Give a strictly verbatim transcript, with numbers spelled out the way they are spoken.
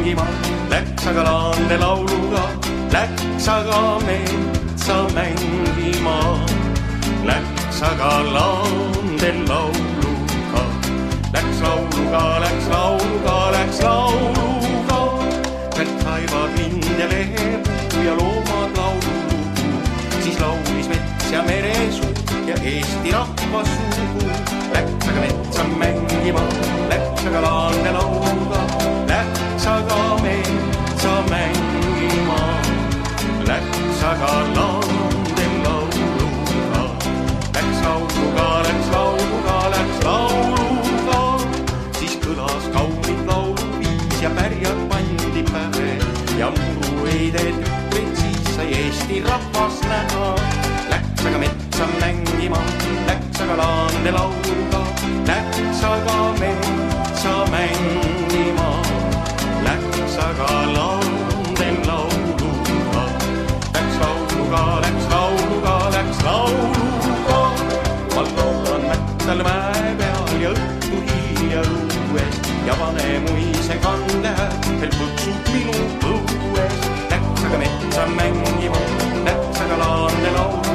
mängima, läks aga laande lauluga, läks aga metsa mängima, läks aga laande lauluga, läks lauluga, läks lauluga, läks lauluga, sealt saivad lind ja lehepuu ja loomad laululugu, siis laulis mets ja meresuu ja Eesti rahvas sugu. Läks aga metsa mängima, läks aga laande lauluga, läks aga metsa mängima, läks aga laande lauluga, läks lauluga, läks lauluga, läks lauluga, siis kõlas kaunid lauluviis ja pärjad pandi pähe ja muruheided ütleid, siis sai Eesti rahvas näha. Läks aga metsa mängima, läks aga laande lauluga, läks aga metsa mängima, läks aga laande lauluga, läks lauluga, läks lauluga, läks lauluga. Ma laulan mättal mäe peal ja õhtu hilja õues ja vanemuise kande veel põksub minu õues. Läks aga metsa mängima, läks aga laande lauluga,